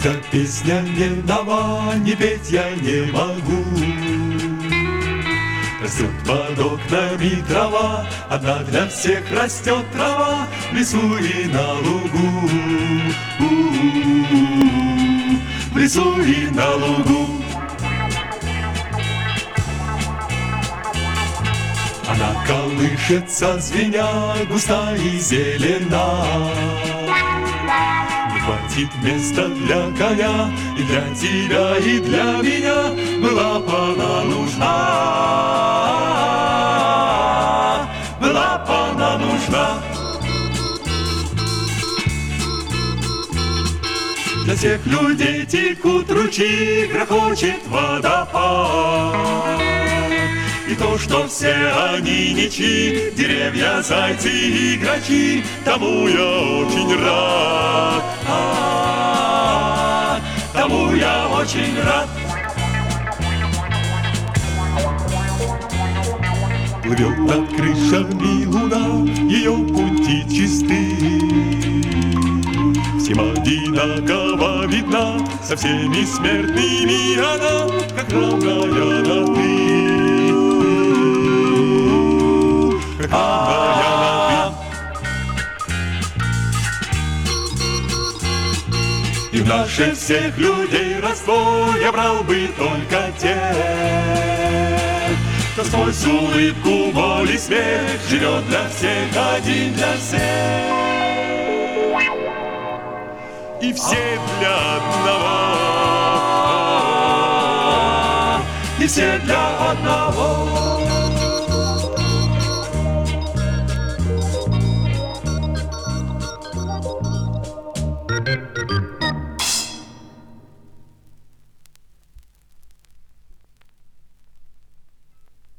Эта песня не нова, не петь я не могу. Растет под окнами трава, одна для всех растет трава, в лесу и на лугу, в лесу и на лугу. Она колышется, звеня, густа и зелена. Не хватит места для коня, и для тебя, и для меня была б она нужна, была б она нужна. Для всех людей текут ручьи, грохочет водопад. И то, что все они ничьи, деревья, зайцы и грачи, тому я очень рад, тому я очень рад. Плывет над крышами луна, ее пути чисты, всем одинаково видна, со всеми смертными она, как равная на ты. И в наших всех людей родство я брал бы только тех, кто сквозь улыбку, боль и смех живет для всех, один для всех. И все для одного, и все для одного.